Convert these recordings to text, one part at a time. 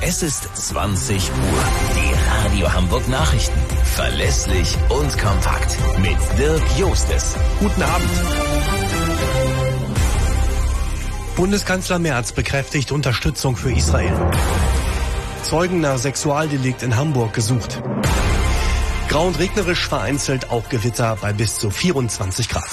Es ist 20 Uhr. Die Radio Hamburg Nachrichten. Verlässlich und kompakt. Mit Dirk Jostes. Guten Abend. Bundeskanzler Merz bekräftigt Unterstützung für Israel. Zeugen nach Sexualdelikt in Hamburg gesucht. Grau und regnerisch, vereinzelt auch Gewitter bei bis zu 24 Grad.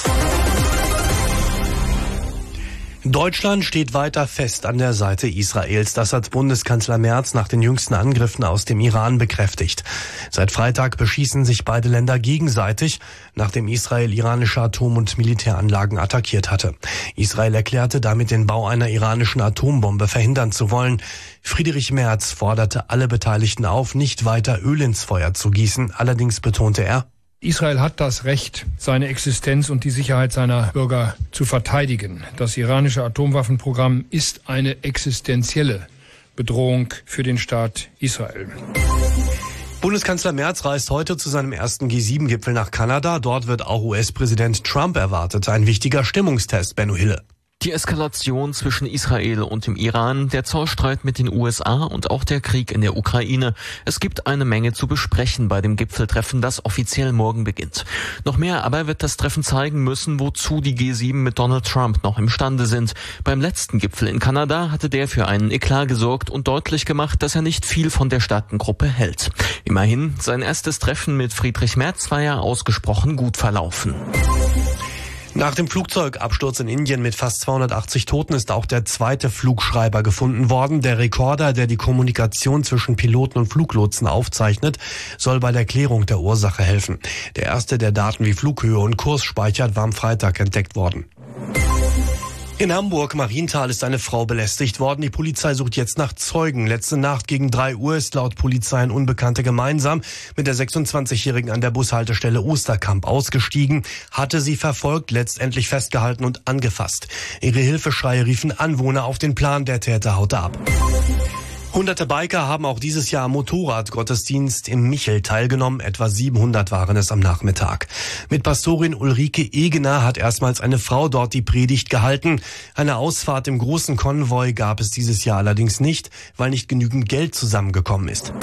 Deutschland steht weiter fest an der Seite Israels. Das hat Bundeskanzler Merz nach den jüngsten Angriffen aus dem Iran bekräftigt. Seit Freitag beschießen sich beide Länder gegenseitig, nachdem Israel iranische Atom- und Militäranlagen attackiert hatte. Israel erklärte damit den Bau einer iranischen Atombombe verhindern zu wollen. Friedrich Merz forderte alle Beteiligten auf, nicht weiter Öl ins Feuer zu gießen. Allerdings betonte er: Israel hat das Recht, seine Existenz und die Sicherheit seiner Bürger zu verteidigen. Das iranische Atomwaffenprogramm ist eine existenzielle Bedrohung für den Staat Israel. Bundeskanzler Merz reist heute zu seinem ersten G7-Gipfel nach Kanada. Dort wird auch US-Präsident Trump erwartet. Ein wichtiger Stimmungstest, Benno Hille. Die Eskalation zwischen Israel und dem Iran, der Zollstreit mit den USA und auch der Krieg in der Ukraine. Es gibt eine Menge zu besprechen bei dem Gipfeltreffen, das offiziell morgen beginnt. Noch mehr aber wird das Treffen zeigen müssen, wozu die G7 mit Donald Trump noch imstande sind. Beim letzten Gipfel in Kanada hatte der für einen Eklat gesorgt und deutlich gemacht, dass er nicht viel von der Staatengruppe hält. Immerhin, sein erstes Treffen mit Friedrich Merz war ja ausgesprochen gut verlaufen. Nach dem Flugzeugabsturz in Indien mit fast 280 Toten ist auch der zweite Flugschreiber gefunden worden. Der Rekorder, der die Kommunikation zwischen Piloten und Fluglotsen aufzeichnet, soll bei der Klärung der Ursache helfen. Der erste, der Daten wie Flughöhe und Kurs speichert, war am Freitag entdeckt worden. In Hamburg-Marienthal ist eine Frau belästigt worden. Die Polizei sucht jetzt nach Zeugen. Letzte Nacht gegen 3 Uhr ist laut Polizei ein Unbekannter gemeinsam mit der 26-Jährigen an der Bushaltestelle Osterkamp ausgestiegen, hatte sie verfolgt, letztendlich festgehalten und angefasst. Ihre Hilfeschreie riefen Anwohner auf den Plan, der Täter haute ab. Hunderte Biker haben auch dieses Jahr am Motorradgottesdienst im Michel teilgenommen. Etwa 700 waren es am Nachmittag. Mit Pastorin Ulrike Egener hat erstmals eine Frau dort die Predigt gehalten. Eine Ausfahrt im großen Konvoi gab es dieses Jahr allerdings nicht, weil nicht genügend Geld zusammengekommen ist.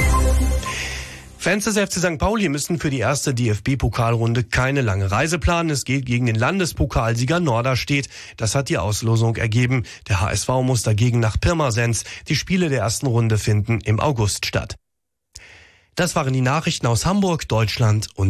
Fans des FC St. Pauli müssen für die erste DFB-Pokalrunde keine lange Reise planen. Es geht gegen den Landespokalsieger Norderstedt. Das hat die Auslosung ergeben. Der HSV muss dagegen nach Pirmasens. Die Spiele der ersten Runde finden im August statt. Das waren die Nachrichten aus Hamburg, Deutschland und